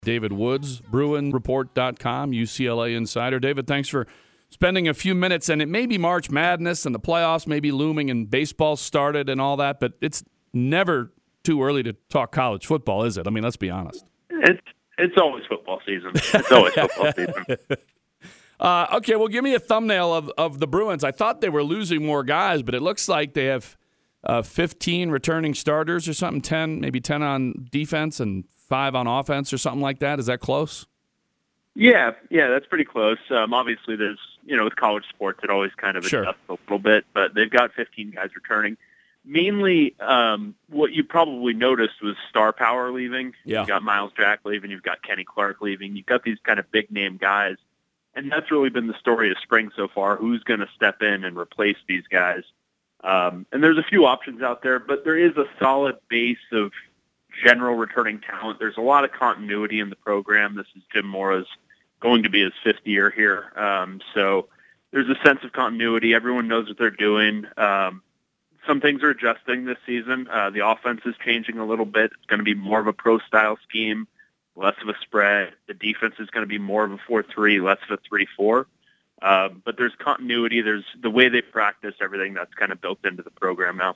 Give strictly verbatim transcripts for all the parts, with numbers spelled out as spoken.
David Woods, Bruin Report dot com, U C L A Insider. David, thanks for spending a few minutes. And it may be March Madness and the playoffs may be looming and baseball started and all that, but it's never too early to talk college football, is it? I mean, let's be honest. It's it's always football season. It's always football season. Uh, okay, well, give me a thumbnail of, of the Bruins. I thought they were losing more guys, but it looks like they have uh, fifteen returning starters or something, ten, maybe ten on defense and five on offense or something like that. Is that close? Yeah, yeah, that's pretty close. Um, obviously, there's, you know, with college sports, it always kind of Sure. adjusts a little bit, but they've got fifteen guys returning. Mainly, um, what you probably noticed was star power leaving. Yeah. You've got Miles Jack leaving. You've got Kenny Clark leaving. You've got these kind of big-name guys. And that's really been the story of spring so far. Who's going to step in and replace these guys? Um, and there's a few options out there, but there is a solid base of general returning talent. There's a lot of continuity in the program. This is Jim Mora's going to be his fifth year here. Um, so there's a sense of continuity. Everyone knows what they're doing. Um, some things are adjusting this season. Uh, the offense is changing a little bit. It's going to be more of a pro-style scheme, less of a spread. The defense is going to be more of a four three, less of a three four. Uh, but there's continuity. There's the way they practice, everything that's kind of built into the program now.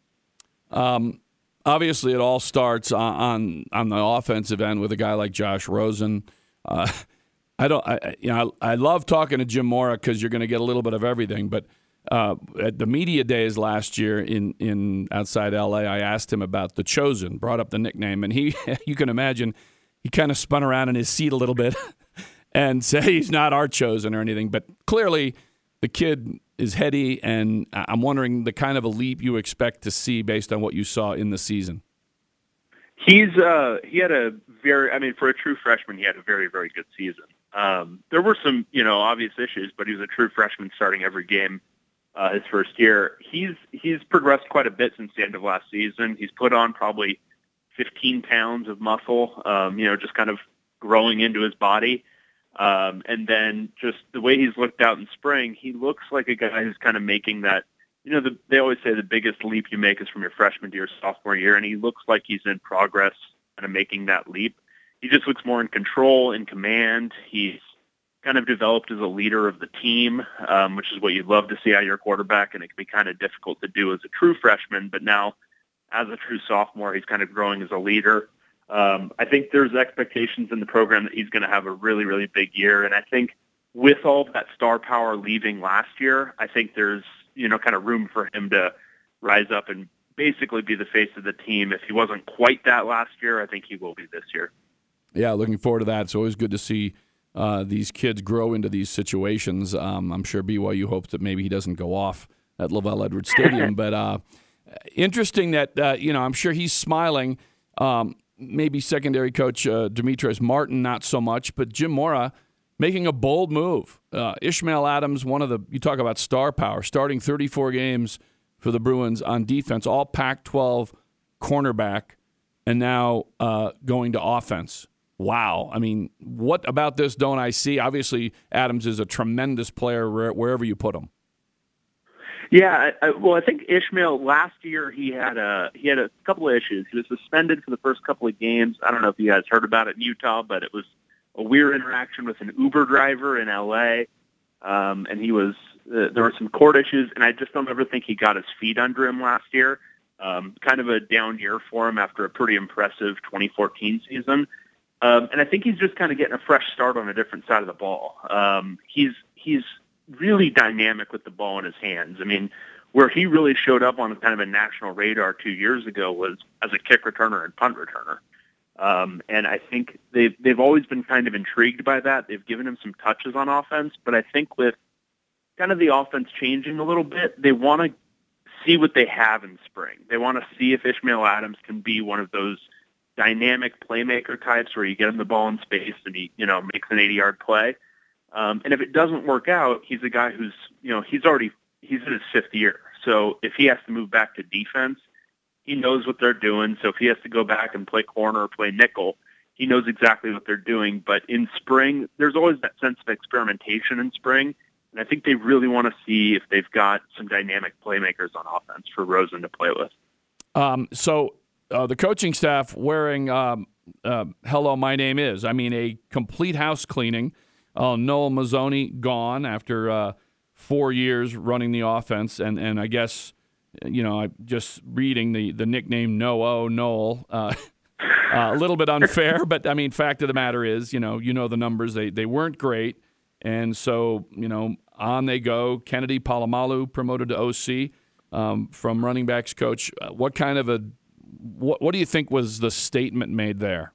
Um, obviously, it all starts on, on on the offensive end with a guy like Josh Rosen. Uh, I don't, I, you know, I, I love talking to Jim Mora because you're going to get a little bit of everything. But uh, at the media days last year in in outside L A, I asked him about the Chosen, brought up the nickname, and he, you can imagine, he kind of spun around in his seat a little bit and said he's not our Chosen or anything. But clearly, the kid is heady, and I'm wondering the kind of a leap you expect to see based on what you saw in the season. He's uh, he had a very, I mean, for a true freshman, he had a very, very good season. Um, there were some, you know, obvious issues, but he was a true freshman starting every game uh, his first year. He's he's progressed quite a bit since the end of last season. He's put on probably fifteen pounds of muscle, um, you know, just kind of growing into his body. Um, and then just the way he's looked out in spring, he looks like a guy who's kind of making that, you know, the, they always say the biggest leap you make is from your freshman to your sophomore year, and he looks like he's in progress kind of making that leap. He just looks more in control, in command. He's kind of developed as a leader of the team, um, which is what you'd love to see out of your quarterback, and it can be kind of difficult to do as a true freshman, but now as a true sophomore, he's kind of growing as a leader. Um, I think there's expectations in the program that he's going to have a really, really big year. And I think with all of that star power leaving last year, I think there's, you know, kind of room for him to rise up and basically be the face of the team. If he wasn't quite that last year, I think he will be this year. Yeah, looking forward to that. It's always good to see uh, these kids grow into these situations. Um, I'm sure B Y U hopes that maybe he doesn't go off at LaVell Edwards Stadium. But uh, interesting that, uh, you know, I'm sure he's smiling. Um, maybe secondary coach uh, Demetrius Martin, not so much, but Jim Mora making a bold move. Uh, Ishmael Adams, one of the, you talk about star power, starting thirty-four games for the Bruins on defense, all Pac twelve cornerback, and now uh, going to offense. Wow. I mean, what about this don't I see? Obviously, Adams is a tremendous player wherever you put him. Yeah, I, well, I think Ishmael last year he had a he had a couple of issues. He was suspended for the first couple of games. I don't know if you guys heard about it in Utah, but it was a weird interaction with an Uber driver in L A. Um, and he was uh, there were some court issues, and I just don't ever think he got his feet under him last year. Um, kind of a down year for him after a pretty impressive twenty fourteen season. Um, and I think he's just kind of getting a fresh start on a different side of the ball. Um, he's he's really dynamic with the ball in his hands. I mean, where he really showed up on kind of a national radar two years ago was as a kick returner and punt returner. Um, and I think they've, they've always been kind of intrigued by that. They've given him some touches on offense, but I think with kind of the offense changing a little bit, they want to see what they have in spring. They want to see if Ishmael Adams can be one of those dynamic playmaker types where you get him the ball in space and he, you know, makes an eighty-yard play. Um, and if it doesn't work out, he's a guy who's, you know, he's already, he's in his fifth year. So if he has to move back to defense, he knows what they're doing. So if he has to go back and play corner or play nickel, he knows exactly what they're doing. But in spring, there's always that sense of experimentation in spring. And I think they really want to see if they've got some dynamic playmakers on offense for Rosen to play with. Um, so uh, the coaching staff wearing um, uh, hello, my name is. I mean, a complete house cleaning. Uh, Noel Mazzoni gone after uh, four years running the offense, and, and I guess, you know, I just reading the, the nickname No-O, Noel, uh, uh, a little bit unfair, but I mean, fact of the matter is, you know, you know the numbers, they, they weren't great, and so, you know, on they go. Kennedy Polamalu promoted to O C um, from running backs coach. Uh, what kind of a what, what do you think was the statement made there?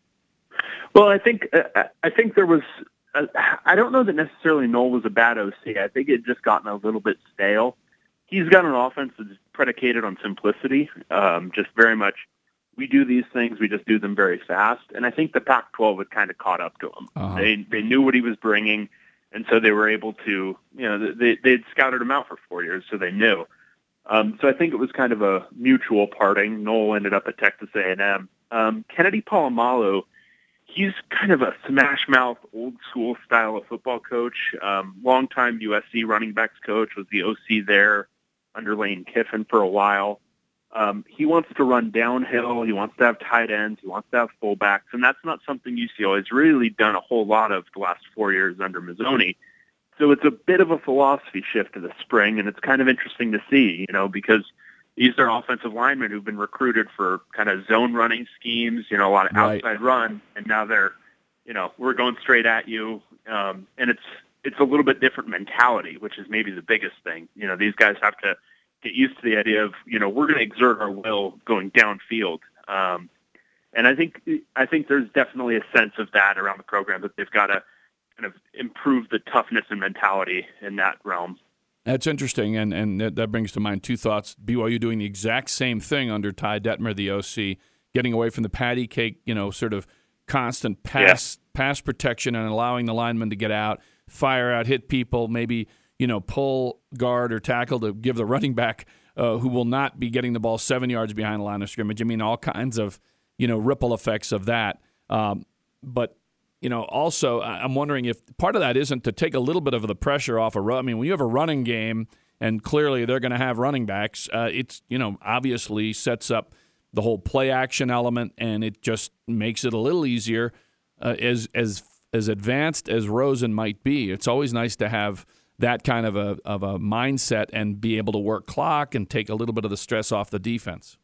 Well, I think uh, I think there was. Uh, I don't know that necessarily Noel was a bad O C. I think it just gotten a little bit stale. He's got an offense that's predicated on simplicity, um, just very much. We do these things, we just do them very fast. And I think the Pac twelve had kind of caught up to him. Uh-huh. They they knew what he was bringing, and so they were able to, you know, they they'd scouted him out for four years, so they knew. Um, so I think it was kind of a mutual parting. Noel ended up at Texas A and M. Um, Kennedy Polamalu, he's kind of a smash-mouth, old-school style of football coach. Um, longtime U S C running backs coach, was the O C there under Lane Kiffin for a while. Um, he wants to run downhill. He wants to have tight ends. He wants to have fullbacks, and that's not something U C L A has really done a whole lot of the last four years under Mazzoni. So it's a bit of a philosophy shift to the spring, and it's kind of interesting to see, you know, because these are offensive linemen who've been recruited for kind of zone running schemes, you know, a lot of right. outside run, and now they're, you know, we're going straight at you, um, and it's it's a little bit different mentality, which is maybe the biggest thing. You know, these guys have to get used to the idea of, you know, we're going to exert our will going downfield. Um, and I think I think there's definitely a sense of that around the program, that they've got to kind of improve the toughness and mentality in that realm. That's interesting, and, and that brings to mind two thoughts. B Y U doing the exact same thing under Ty Detmer, the O C, getting away from the patty cake, you know, sort of constant pass yeah. pass protection and allowing the linemen to get out, fire out, hit people, maybe, you know, pull guard or tackle to give the running back uh, who will not be getting the ball seven yards behind the line of scrimmage. I mean, all kinds of, you know, ripple effects of that. Um, but You know, also, I'm wondering if part of that isn't to take a little bit of the pressure off a run. I mean, when you have a running game, and clearly they're going to have running backs, uh, it's, you know, obviously sets up the whole play action element, and it just makes it a little easier. Uh, as as as advanced as Rosen might be, it's always nice to have that kind of a of a mindset and be able to work clock and take a little bit of the stress off the defense.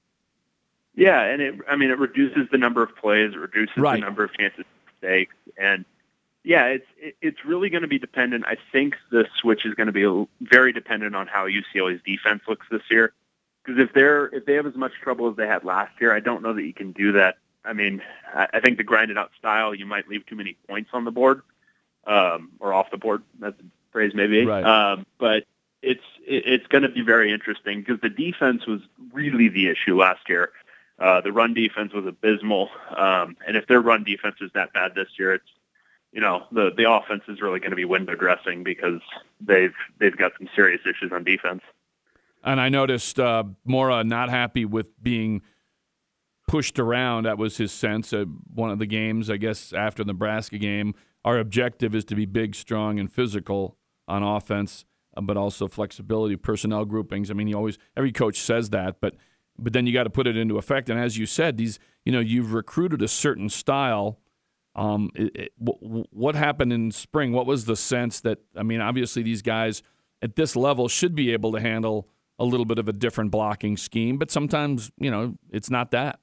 Yeah, and it, I mean, it reduces the number of plays, it reduces right. the number of chances. And yeah, it's it, it's really going to be dependent. I think the switch is going to be very dependent on how U C L A's defense looks this year. Because if they're if they have as much trouble as they had last year, I don't know that you can do that. I mean, I, I think the grinded out style, you might leave too many points on the board um, or off the board. That's the phrase maybe. Right. Um, but it's it, it's going to be very interesting because the defense was really the issue last year. Uh, the run defense was abysmal, um, and if their run defense is that bad this year, it's, you know, the the offense is really going to be window dressing because they've they've got some serious issues on defense. And I noticed uh, Mora not happy with being pushed around. That was his sense. Uh, one of the games, I guess, after the Nebraska game, our objective is to be big, strong, and physical on offense, uh, but also flexibility, personnel groupings. I mean, he always every coach says that, but. But then you got to put it into effect. And as you said, these, you know, you've recruited a certain style. Um, it, it, w- what happened in spring? What was the sense that, I mean, obviously these guys at this level should be able to handle a little bit of a different blocking scheme, but sometimes, you know, it's not that.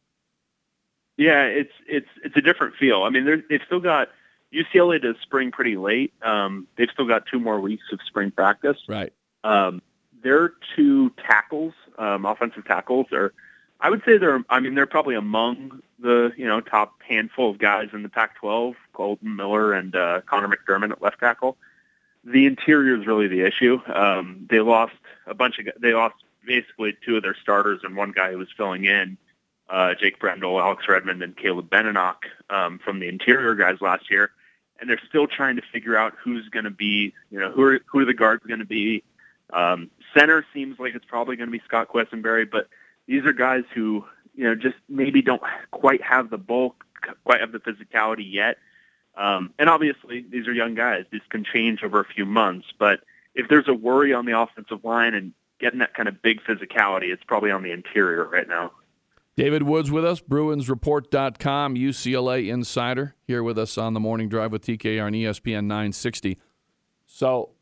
Yeah, it's it's it's a different feel. I mean, they've still got, U C L A does spring pretty late. Um, they've still got two more weeks of spring practice. Right. Um, Their two tackles, um, offensive tackles, are, I would say they're, I mean, they're probably among the, you know, top handful of guys in the Pac twelve, Colton Miller and uh, Connor McDermott at left tackle. The interior is really the issue. Um, they lost a bunch of, they lost basically two of their starters and one guy who was filling in, uh, Jake Brendel, Alex Redmond, and Caleb Beninock um, from the interior guys last year. And they're still trying to figure out who's going to be, you know, who are, who are the guards going to be. Um, center seems like it's probably going to be Scott Quessenberry, but these are guys who, you know, just maybe don't quite have the bulk, quite have the physicality yet. Um, and obviously, these are young guys. This can change over a few months. But if there's a worry on the offensive line and getting that kind of big physicality, it's probably on the interior right now. David Woods with us, Bruins Report dot com, U C L A insider, here with us on the Morning Drive with T K R and E S P N nine sixty. So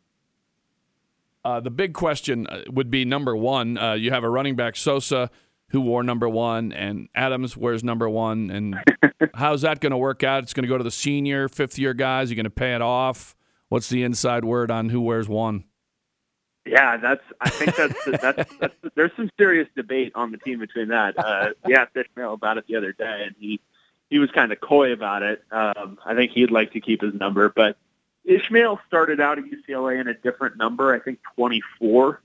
uh, the big question would be, number one, uh, you have a running back, Sosa, who wore number one, and Adams wears number one. And how's that going to work out? It's going to go to the senior, fifth-year guys. You're going to pay it off. What's the inside word on who wears one? Yeah, that's. I think that's, that's that's. There's some serious debate on the team between that. Uh, we asked Ishmael about it the other day, and he he was kind of coy about it. Um, I think he'd like to keep his number, but Ishmael started out at U C L A in a different number, I think twenty-four.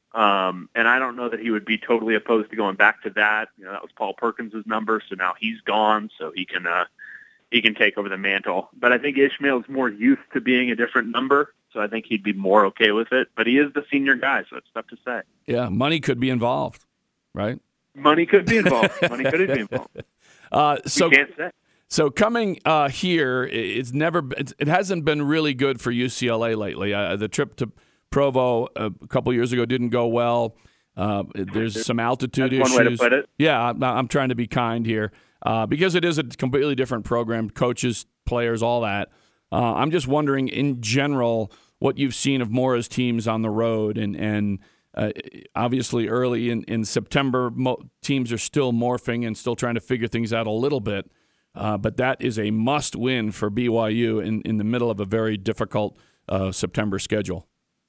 Um, and I don't know that he would be totally opposed to going back to that. You know, that was Paul Perkins' number, so now he's gone, so he can uh, he can take over the mantle. But I think Ishmael's more used to being a different number, so I think he'd be more okay with it. But he is the senior guy, so it's tough to say. Yeah, money could be involved, right? Money could be involved. Money could be involved. Uh, so, we can't say. So coming uh, here, it's never, it's, it hasn't been really good for U C L A lately. Uh, the trip to Provo uh, a couple years ago didn't go well. Uh, there's some altitude That's issues. one way to put it. Yeah, I'm, I'm trying to be kind here uh, because it is a completely different program, coaches, players, all that. Uh, I'm just wondering, in general, what you've seen of Mora's teams on the road, and and uh, obviously early in in September, mo- teams are still morphing and still trying to figure things out a little bit. Uh, but that is a must-win for B Y U in, in the middle of a very difficult uh, September schedule.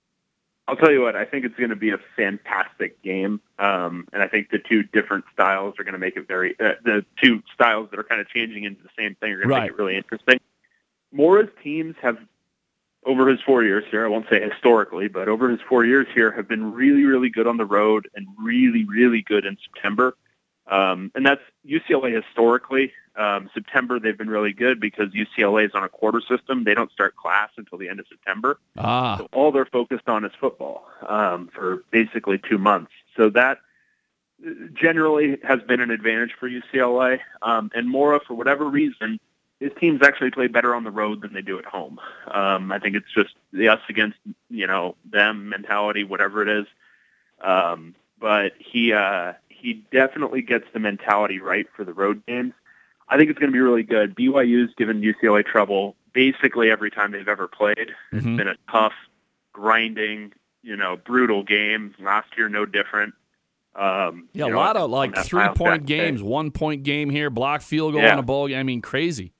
I'll tell you what, I think it's going to be a fantastic game, um, and I think the two different styles are going to make it very uh, – the two styles that are kind of changing into the same thing are going Right. to make it really interesting. Mora's teams have, over his four years here, I won't say historically, but over his four years here, have been really, really good on the road and really, really good in September. Um, and that's U C L A historically. Um, September, they've been really good because U C L A is on a quarter system. They don't start class until the end of September. Ah. So all they're focused on is football um, for basically two months. So that generally has been an advantage for U C L A. Um, and Mora, for whatever reason, his teams actually play better on the road than they do at home. Um, I think it's just the us against, you know, them mentality, whatever it is. Um, but he uh, he definitely gets the mentality right for the road games. I think it's going to be really good. B Y U's given U C L A trouble basically every time they've ever played. Mm-hmm. It's been a tough, grinding, you know, brutal game. Last year, no different. Um, yeah, you a know, lot of like three-point games, one-point game here, block field goal yeah. in a bowl game. I mean, crazy.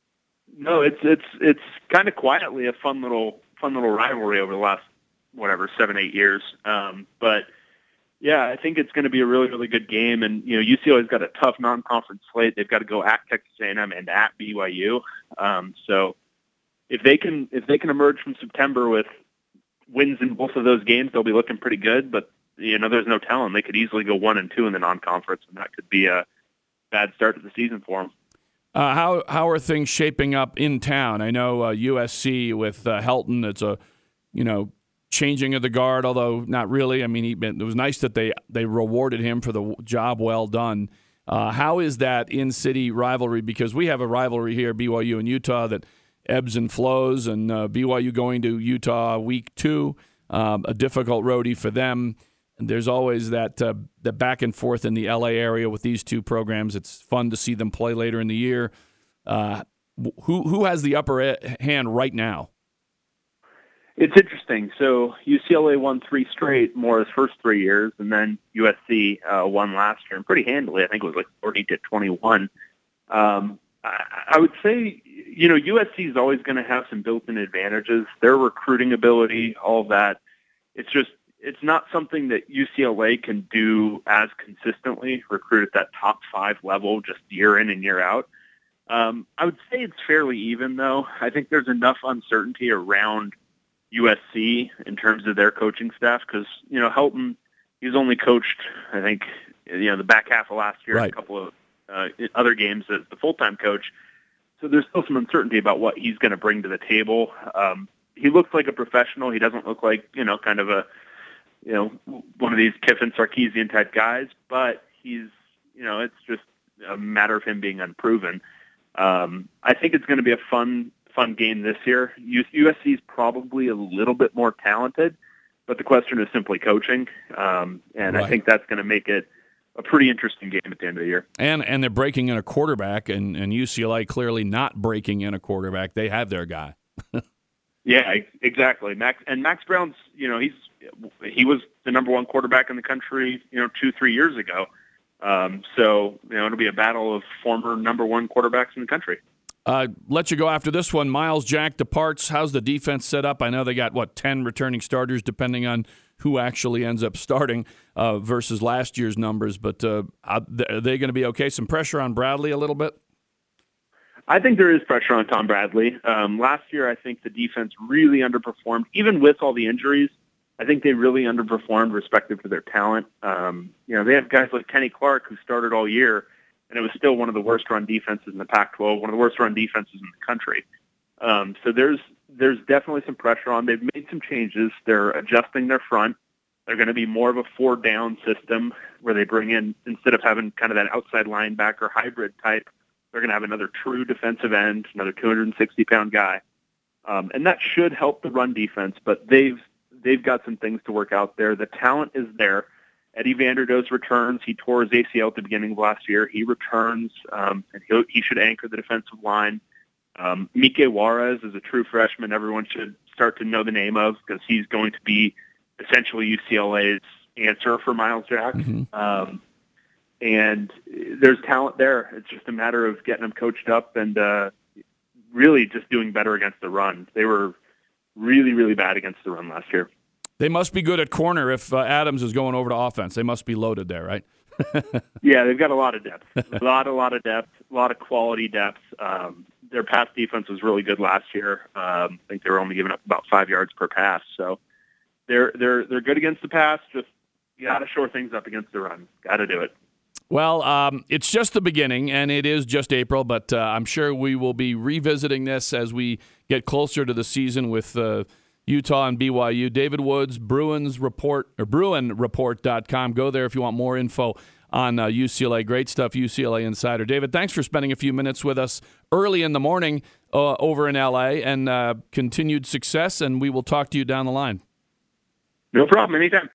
No, it's it's it's kind of quietly a fun little fun little rivalry over the last whatever seven eight years. Um, but yeah, I think it's going to be a really really good game. And you know, U C L A's got a tough non-conference slate. They've got to go at Texas A and M and at B Y U. Um, so if they can if they can emerge from September with wins in both of those games, they'll be looking pretty good. But you know, there's no telling. They could easily go one and two in the non-conference, and that could be a bad start to the season for them. Uh, how how are things shaping up in town? I know uh, U S C with uh, Helton. It's a you know changing of the guard, although not really. I mean, he, it was nice that they they rewarded him for the job well done. Uh, how is that in-city rivalry? Because we have a rivalry here, B Y U and Utah, that ebbs and flows, and uh, B Y U going to Utah week two, um, a difficult roadie for them. And there's always that uh, the back and forth in the L A area with these two programs. It's fun to see them play later in the year. Uh, who who has the upper hand right now? It's interesting. So U C L A won three straight, Mora's first three years, and then U S C uh, won last year, and pretty handily. I think it was like forty to twenty-one. Um, I, I would say, you know, U S C is always going to have some built-in advantages. Their recruiting ability, all of that. It's just it's not something that U C L A can do as consistently, recruit at that top five level just year in and year out. Um, I would say it's fairly even, though. I think there's enough uncertainty around U S C in terms of their coaching staff because, you know, Helton, he's only coached, I think, you know, the back half of last year, right. a couple of uh, other games as the full-time coach. So there's still some uncertainty about what he's going to bring to the table. Um, he looks like a professional. He doesn't look like, you know, kind of a, you know, one of these Kiffin Sarkisian type guys, but he's, you know, it's just a matter of him being unproven. Um, I think it's going to be a fun, fun game this year. U S C is probably a little bit more talented, but the question is simply coaching. Um, and right. I think that's going to make it a pretty interesting game at the end of the year. And and they're breaking in a quarterback, and, and U C L A clearly not breaking in a quarterback. They have their guy. Yeah, exactly. Max and Max Brown's, you know, he's he was the number one quarterback in the country, you know, two, three years ago. Um, so, you know, it'll be a battle of former number one quarterbacks in the country. Uh, let you go after this one. Myles Jack departs. How's the defense set up? I know they got, what, ten returning starters, depending on who actually ends up starting uh, versus last year's numbers. But uh, are they going to be okay? Some pressure on Bradley a little bit? I think there is pressure on Tom Bradley. Um, last year, I think the defense really underperformed, even with all the injuries. I think they really underperformed respective to their talent. Um, you know, they have guys like Kenny Clark who started all year, and it was still one of the worst run defenses in the Pac twelve, one of the worst run defenses in the country. Um, so there's there's definitely some pressure on. They've made some changes. They're adjusting their front. They're going to be more of a four-down system where they bring in, instead of having kind of that outside linebacker hybrid type, they're going to have another true defensive end, another two hundred sixty pound guy. Um, and that should help the run defense, but they've they've got some things to work out there. The talent is there. Eddie Vanderdoes returns. He tore his A C L at the beginning of last year. He returns, um, and he he should anchor the defensive line. Um, Mike Juarez is a true freshman. Everyone should start to know the name of, because he's going to be essentially U C L A's answer for Myles Jack. Mm-hmm. Um, and there's talent there. It's just a matter of getting them coached up and uh, really just doing better against the run. They were really, really bad against the run last year. They must be good at corner if uh, Adams is going over to offense. They must be loaded there, right? Yeah, they've got a lot of depth. A lot, a lot of depth, a lot of quality depth. Um, their pass defense was really good last year. Um, I think they were only giving up about five yards per pass. So they're they're they're good against the pass. Just you got to shore things up against the run. Got to do it. Well, um, it's just the beginning, and it is just April, but uh, I'm sure we will be revisiting this as we get closer to the season with uh, Utah and B Y U. David Woods, Bruins Report, or Bruin Report dot com. Go there if you want more info on uh, U C L A. Great stuff, U C L A Insider. David, thanks for spending a few minutes with us early in the morning uh, over in L A, and uh, continued success, and we will talk to you down the line. No problem. Anytime.